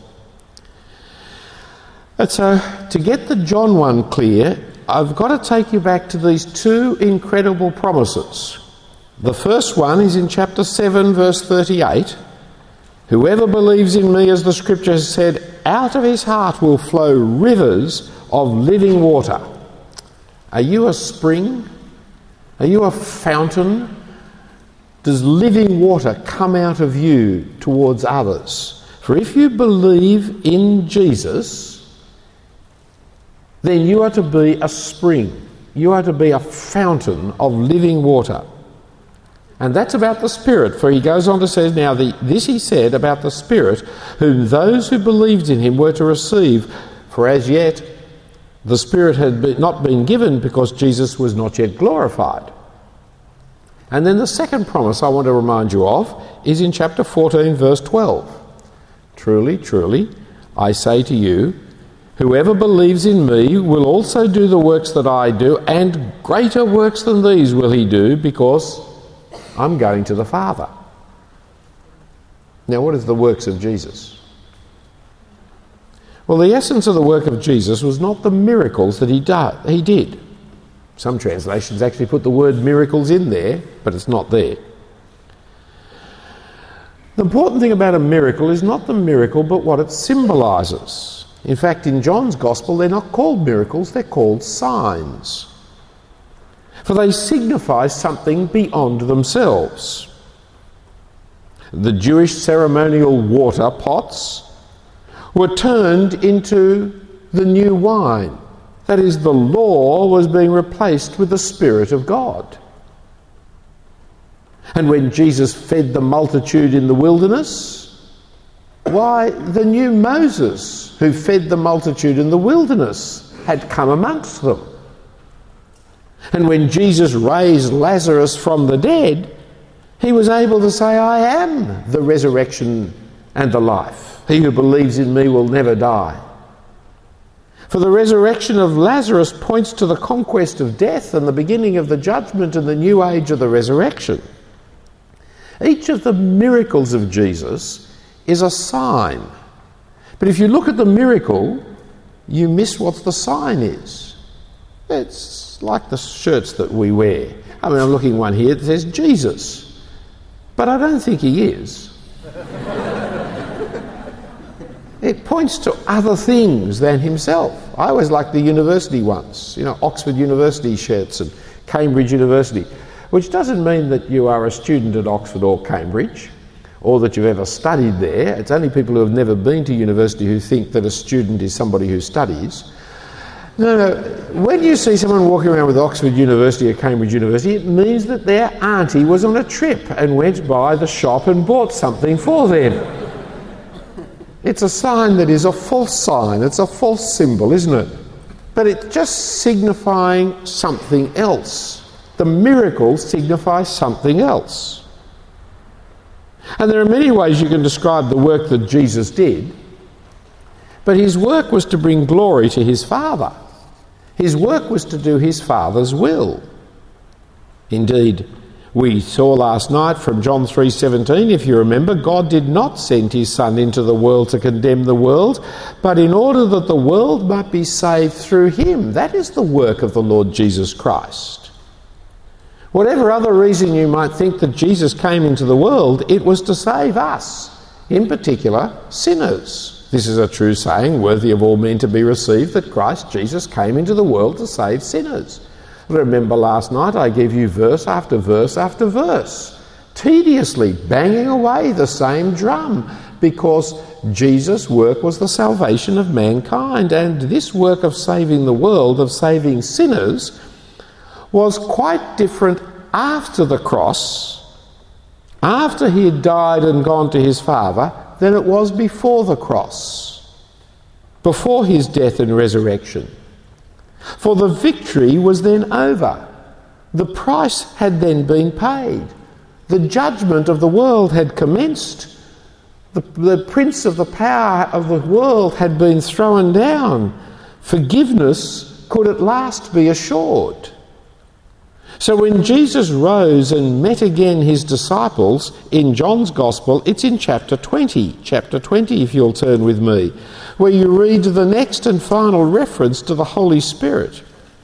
And so, to get the John one clear, I've got to take you back to these 2 incredible promises. The first one is in chapter 7, verse 38. Whoever believes in me, as the scripture has said, out of his heart will flow rivers of living water. Are you a spring? Are you a fountain? Does living water come out of you towards others? For if you believe in Jesus, then you are to be a spring. You are to be a fountain of living water. And that's about the Spirit, for he goes on to say, now this he said about the Spirit, whom those who believed in him were to receive, for as yet the Spirit had not been given because Jesus was not yet glorified. And then the second promise I want to remind you of is in chapter 14, verse 12. Truly, truly, I say to you, whoever believes in me will also do the works that I do, and greater works than these will he do, because I'm going to the Father. Now, what is the works of Jesus? Well, the essence of the work of Jesus was not the miracles that he did. Some translations actually put the word miracles in there, but it's not there. The important thing about a miracle is not the miracle, but what it symbolises. In fact, in John's Gospel, they're not called miracles, they're called signs. For they signify something beyond themselves. The Jewish ceremonial water pots were turned into the new wine. That is, the law was being replaced with the Spirit of God. And when Jesus fed the multitude in the wilderness, why, the new Moses who fed the multitude in the wilderness had come amongst them. And when Jesus raised Lazarus from the dead, he was able to say, I am the resurrection and the life. He who believes in me will never die. For the resurrection of Lazarus points to the conquest of death and the beginning of the judgment and the new age of the resurrection. Each of the miracles of Jesus is a sign. But if you look at the miracle, you miss what the sign is. It's like the shirts that we wear. I mean, I'm looking at one here that says Jesus, but I don't think he is. It points to other things than himself. I always liked the university ones, Oxford University shirts and Cambridge University, which doesn't mean that you are a student at Oxford or Cambridge, or that you've ever studied there. It's only people who have never been to university who think that a student is somebody who studies. No. When you see someone walking around with Oxford University or Cambridge University, it means that their auntie was on a trip and went by the shop and bought something for them. It's a sign that is a false sign. It's a false symbol, isn't it? But it's just signifying something else. The miracles signify something else. And there are many ways you can describe the work that Jesus did, but his work was to bring glory to his Father. His work was to do his Father's will. Indeed, we saw last night from John 3:17, if you remember, God did not send his Son into the world to condemn the world, but in order that the world might be saved through him. That is the work of the Lord Jesus Christ. Whatever other reason you might think that Jesus came into the world, it was to save us, in particular sinners. This is a true saying, worthy of all men to be received, that Christ Jesus came into the world to save sinners. Remember last night I gave you verse after verse after verse, tediously banging away the same drum, because Jesus' work was the salvation of mankind, and this work of saving the world, of saving sinners, was quite different after the cross, after he had died and gone to his Father, than it was before the cross, before his death and resurrection. For the victory was then over. The price had then been paid. The judgment of the world had commenced. The prince of the power of the world had been thrown down. Forgiveness could at last be assured. So when Jesus rose and met again his disciples in John's Gospel, it's in chapter 20, if you'll turn with me, where you read the next and final reference to the Holy Spirit.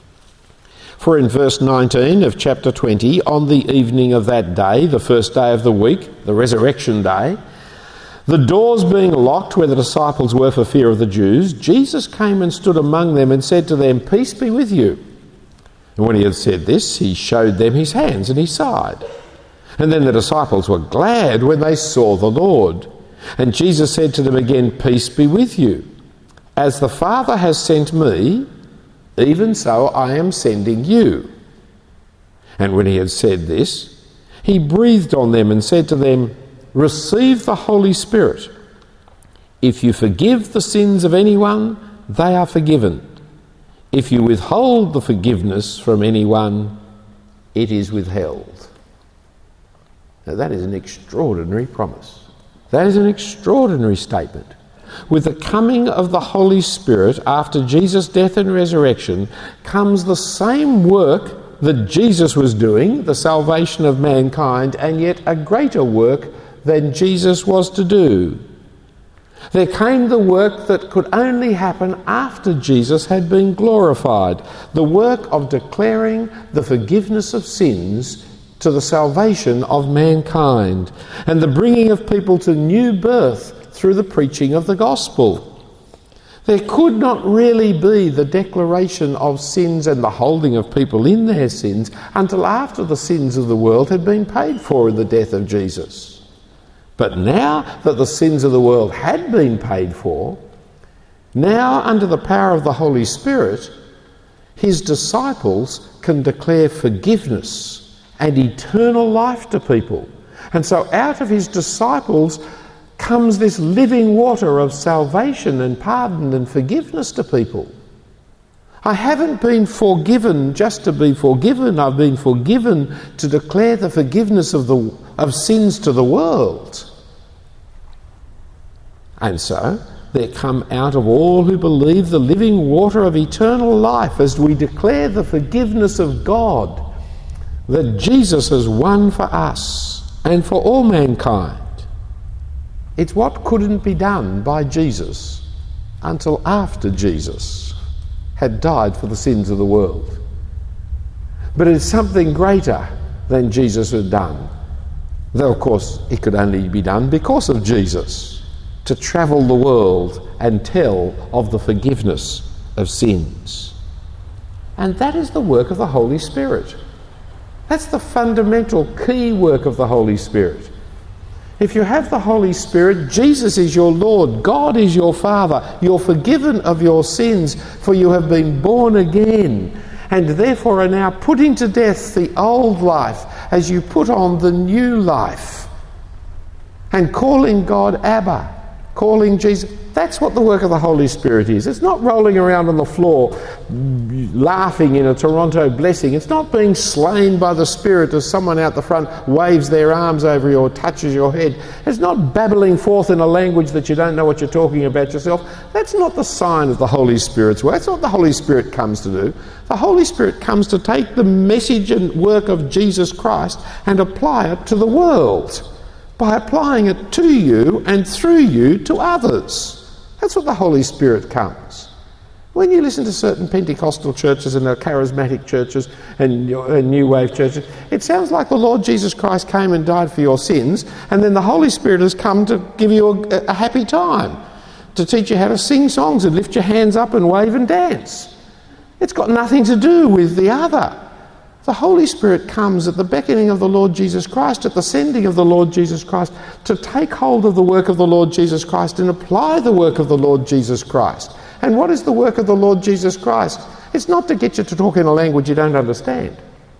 For in verse 19 of chapter 20, on the evening of that day, the first day of the week, the resurrection day, the doors being locked where the disciples were for fear of the Jews, Jesus came and stood among them and said to them, "Peace be with you." And when he had said this, he showed them his hands and his side. And then the disciples were glad when they saw the Lord. And Jesus said to them again, "Peace be with you. As the Father has sent me, even so I am sending you." And when he had said this, he breathed on them and said to them, "Receive the Holy Spirit. If you forgive the sins of anyone, they are forgiven. If you withhold the forgiveness from anyone, it is withheld." Now that is an extraordinary promise. That is an extraordinary statement. With the coming of the Holy Spirit after Jesus' death and resurrection comes the same work that Jesus was doing, the salvation of mankind, and yet a greater work than Jesus was to do. There came the work that could only happen after Jesus had been glorified, the work of declaring the forgiveness of sins to the salvation of mankind, and the bringing of people to new birth through the preaching of the gospel. There could not really be the declaration of sins and the holding of people in their sins until after the sins of the world had been paid for in the death of Jesus. But now that the sins of the world had been paid for, now under the power of the Holy Spirit, his disciples can declare forgiveness and eternal life to people. And so out of his disciples comes this living water of salvation and pardon and forgiveness to people. I haven't been forgiven just to be forgiven. I've been forgiven to declare the forgiveness of sins to the world. And so there come out of all who believe the living water of eternal life as we declare the forgiveness of God that Jesus has won for us and for all mankind. It's what couldn't be done by Jesus until after Jesus had died for the sins of the world. But it's something greater than Jesus had done. Though, of course, it could only be done because of Jesus, to travel the world and tell of the forgiveness of sins. And that is the work of the Holy Spirit. That's the fundamental key work of the Holy Spirit. If you have the Holy Spirit, Jesus is your Lord, God is your Father, you're forgiven of your sins, for you have been born again, and therefore are now putting to death the old life as you put on the new life, and calling God Abba, calling Jesus. That's what the work of the Holy Spirit is. It's not rolling around on the floor laughing in a Toronto blessing. It's not being slain by the Spirit as someone out the front waves their arms over you or touches your head. It's not babbling forth in a language that you don't know what you're talking about yourself. That's not the sign of the Holy Spirit's work. That's not what the Holy Spirit comes to do. The Holy Spirit comes to take the message and work of Jesus Christ and apply it to the world by applying it to you and through you to others. That's what the Holy Spirit comes. When you listen to certain Pentecostal churches and charismatic churches and New Wave churches, it sounds like the Lord Jesus Christ came and died for your sins, and then the Holy Spirit has come to give you a happy time, to teach you how to sing songs and lift your hands up and wave and dance. It's got nothing to do with the other. The Holy Spirit comes at the beckoning of the Lord Jesus Christ, at the sending of the Lord Jesus Christ, to take hold of the work of the Lord Jesus Christ and apply the work of the Lord Jesus Christ. And what is the work of the Lord Jesus Christ? It's not to get you to talk in a language you don't understand.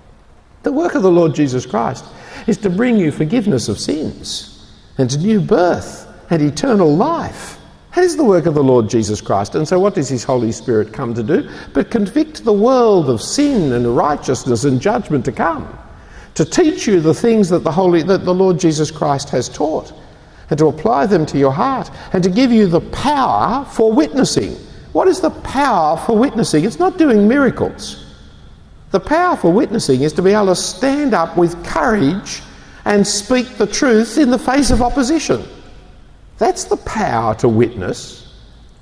The work of the Lord Jesus Christ is to bring you forgiveness of sins and new birth and eternal life. That is the work of the Lord Jesus Christ. And so what does his Holy Spirit come to do? But convict the world of sin and righteousness and judgment to come, to teach you the things that the Lord Jesus Christ has taught, and to apply them to your heart, and to give you the power for witnessing. What is the power for witnessing? It's not doing miracles. The power for witnessing is to be able to stand up with courage and speak the truth in the face of opposition. That's the power to witness.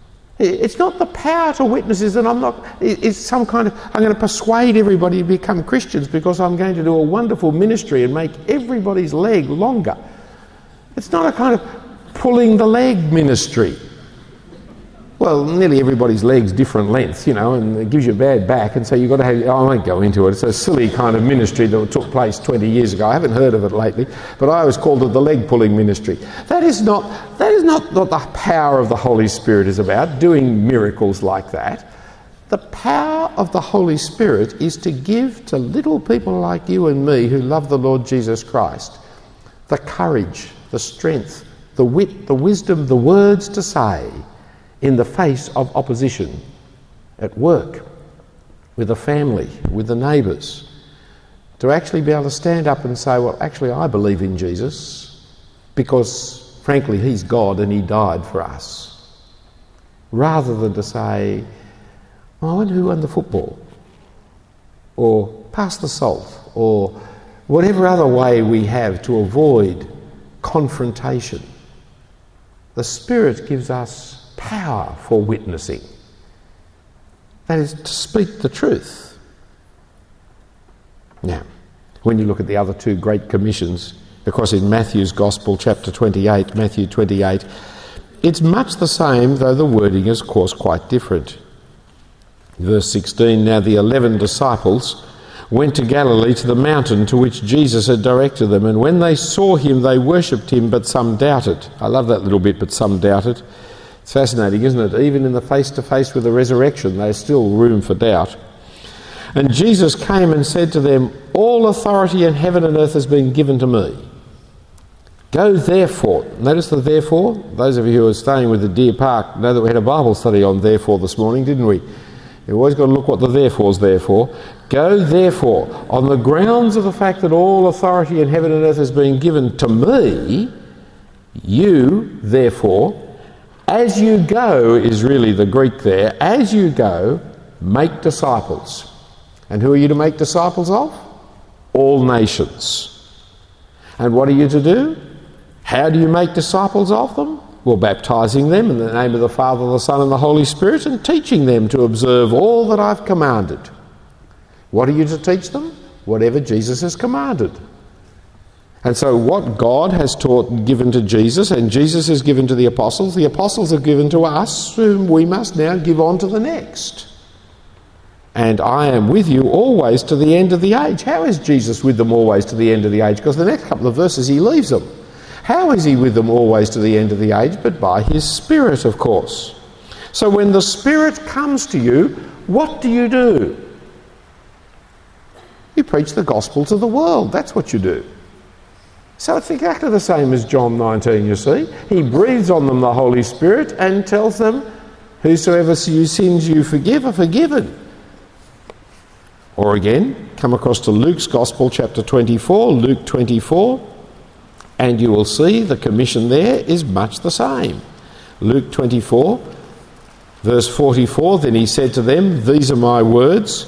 It's not the power to witness is that I'm going to persuade everybody to become Christians because I'm going to do a wonderful ministry and make everybody's leg longer. It's not a kind of pulling the leg ministry. Well, nearly everybody's leg's different lengths, and it gives you a bad back, and so you've got to have... I won't go into it. It's a silly kind of ministry that took place 20 years ago. I haven't heard of it lately, but I always called it the leg-pulling ministry. That is not what the power of the Holy Spirit is about, doing miracles like that. The power of the Holy Spirit is to give to little people like you and me who love the Lord Jesus Christ the courage, the strength, the wit, the wisdom, the words to say in the face of opposition, at work, with the family, with the neighbours, to actually be able to stand up and say, well, actually I believe in Jesus because, frankly, he's God and he died for us. Rather than to say, oh, I wonder who won the football, or pass the salt, or whatever other way we have to avoid confrontation. The Spirit gives us power for witnessing. That is to speak the truth. Now, when you look at the other two great commissions, of course in Matthew's Gospel, chapter 28, Matthew 28, it's much the same, though the wording is, of course, quite different. Verse 16, now the 11 disciples went to Galilee to the mountain to which Jesus had directed them, and when they saw him, they worshipped him, but some doubted. I love that little bit, but some doubted. It's fascinating, isn't it? Even in the face-to-face with the resurrection, there's still room for doubt. And Jesus came and said to them, all authority in heaven and earth has been given to me. Go therefore. Notice the therefore. Those of you who are staying with the Deer Park know that we had a Bible study on therefore this morning, didn't we? You've always got to look what the therefore's there for. Go therefore, on the grounds of the fact that all authority in heaven and earth has been given to me, you, therefore, as you go, is really the Greek there, as you go, make disciples. And who are you to make disciples of? All nations. And what are you to do? How do you make disciples of them? Well, baptising them in the name of the Father, the Son and the Holy Spirit, and teaching them to observe all that I've commanded. What are you to teach them? Whatever Jesus has commanded. And so what God has taught, given to Jesus, and Jesus has given to the apostles have given to us, whom we must now give on to the next. And I am with you always to the end of the age. How is Jesus with them always to the end of the age? Because the next couple of verses he leaves them. How is he with them always to the end of the age? But by his Spirit, of course. So when the Spirit comes to you, what do? You preach the gospel to the world. That's what you do. So it's exactly the same as John 19, you see. He breathes on them the Holy Spirit and tells them, whosoever sins you forgive are forgiven. Or again, come across to Luke's Gospel, chapter 24, Luke 24, and you will see the commission there is much the same. Luke 24, verse 44, then he said to them, these are my words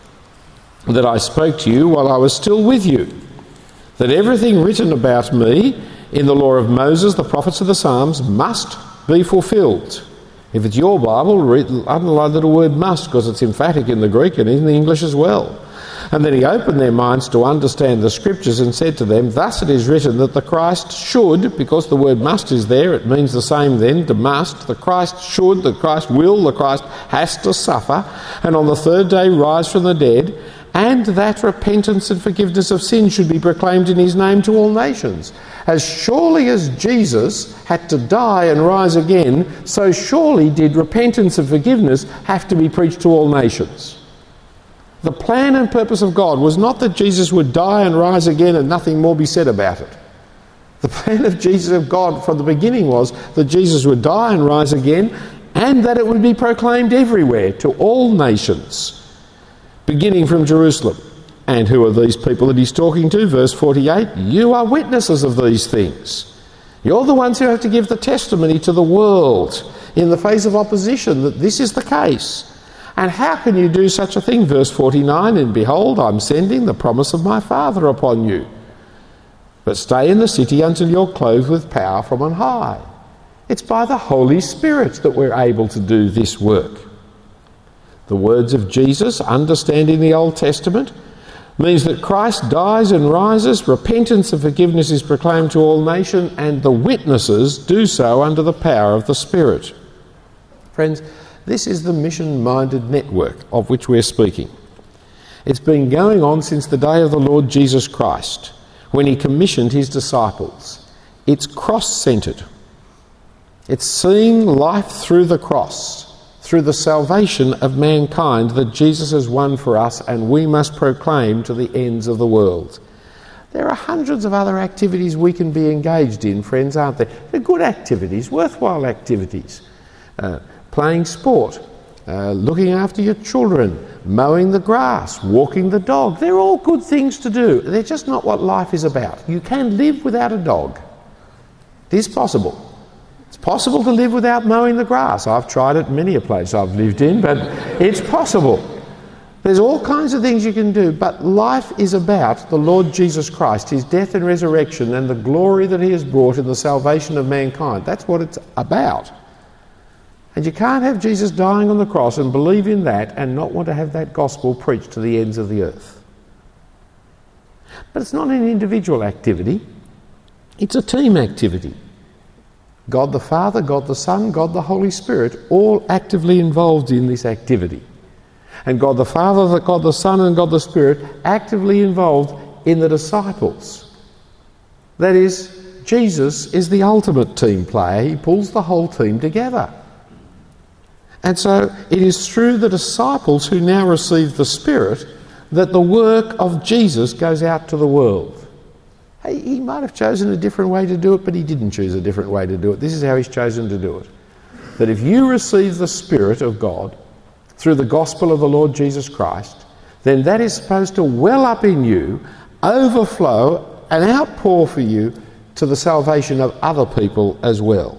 that I spoke to you while I was still with you, that everything written about me in the law of Moses, the prophets of the Psalms, must be fulfilled. If it's your Bible, underline the little word must, because it's emphatic in the Greek and in the English as well. And then he opened their minds to understand the Scriptures and said to them, thus it is written that the Christ should, because the word must is there, it means the same then, to must, the Christ should, the Christ will, the Christ has to suffer, and on the third day rise from the dead, and that repentance and forgiveness of sin should be proclaimed in his name to all nations. As surely as Jesus had to die and rise again, so surely did repentance and forgiveness have to be preached to all nations. The plan and purpose of God was not that Jesus would die and rise again and nothing more be said about it. The plan of Jesus, of God, from the beginning was that Jesus would die and rise again, and that it would be proclaimed everywhere to all nations, beginning from Jerusalem. And who are these people that he's talking to? Verse 48, you are witnesses of these things. You're the ones who have to give the testimony to the world in the face of opposition that this is the case. And how can you do such a thing? Verse 49, and behold, I'm sending the promise of my Father upon you. But stay in the city until you're clothed with power from on high. It's by the Holy Spirit that we're able to do this work. The words of Jesus, understanding the Old Testament, means that Christ dies and rises, repentance and forgiveness is proclaimed to all nations, and the witnesses do so under the power of the Spirit. Friends, this is the mission-minded network of which we're speaking. It's been going on since the day of the Lord Jesus Christ, when he commissioned his disciples. It's cross-centred. It's seeing life through the cross, through the salvation of mankind that Jesus has won for us and we must proclaim to the ends of the world. There are hundreds of other activities we can be engaged in, friends, aren't there? They're good activities, worthwhile activities. Playing sport, looking after your children, mowing the grass, walking the dog. They're all good things to do. They're just not what life is about. You can live without a dog. It is possible. It's possible to live without mowing the grass. I've tried it many a place I've lived in, but it's possible. There's all kinds of things you can do, but life is about the Lord Jesus Christ, his death and resurrection, and the glory that he has brought in the salvation of mankind. That's what it's about. And you can't have Jesus dying on the cross and believe in that and not want to have that gospel preached to the ends of the earth. But it's not an individual activity. It's a team activity. God the Father, God the Son, God the Holy Spirit, all actively involved in this activity. And God the Father, God the Son and God the Spirit actively involved in the disciples. That is, Jesus is the ultimate team player. He pulls the whole team together. And so it is through the disciples who now receive the Spirit that the work of Jesus goes out to the world. He might have chosen a different way to do it, but he didn't choose a different way to do it. This is how he's chosen to do it. That if you receive the Spirit of God through the gospel of the Lord Jesus Christ, then that is supposed to well up in you, overflow and outpour for you to the salvation of other people as well.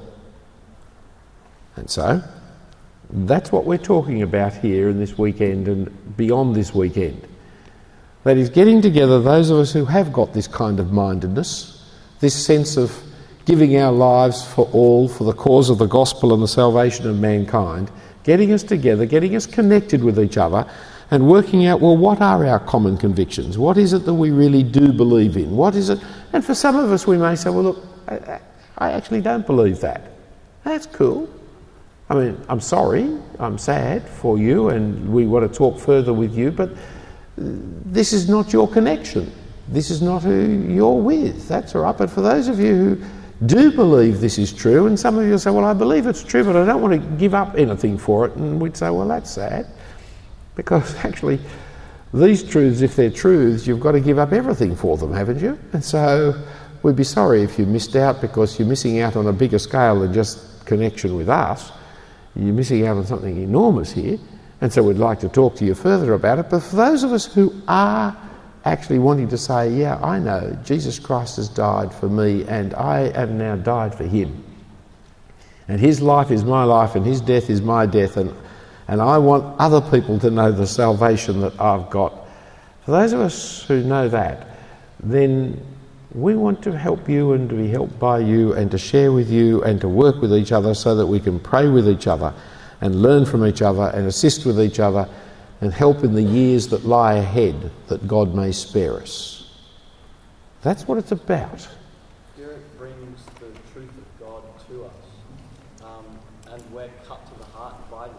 And so that's what we're talking about here in this weekend and beyond this weekend. That is, getting together those of us who have got this kind of mindedness, this sense of giving our lives for all, for the cause of the gospel and the salvation of mankind, getting us together, getting us connected with each other, and working out, well, what are our common convictions? What is it that we really do believe in? What is it? And for some of us we may say, well, look, I actually don't believe that. That's cool. I mean, I'm sorry, I'm sad for you, and we want to talk further with you, but this is not your connection. This is not who you're with. That's all right. But for those of you who do believe this is true, and some of you say, well, I believe it's true, but I don't want to give up anything for it, and we'd say, well, that's sad, because actually these truths, if they're truths, you've got to give up everything for them, haven't you? And so we'd be sorry if you missed out, because you're missing out on a bigger scale than just connection with us. You're missing out on something enormous here, and so we'd like to talk to you further about it. But for those of us who are actually wanting to say, yeah, I know Jesus Christ has died for me, and I have now died for him, and his life is my life, and his death is my death, and I want other people to know the salvation that I've got. For those of us who know that, then we want to help you and to be helped by you and to share with you and to work with each other so that we can pray with each other and learn from each other and assist with each other and help in the years that lie ahead, that God may spare us. That's what it's about. Spirit brings the truth of God to us, and we're cut to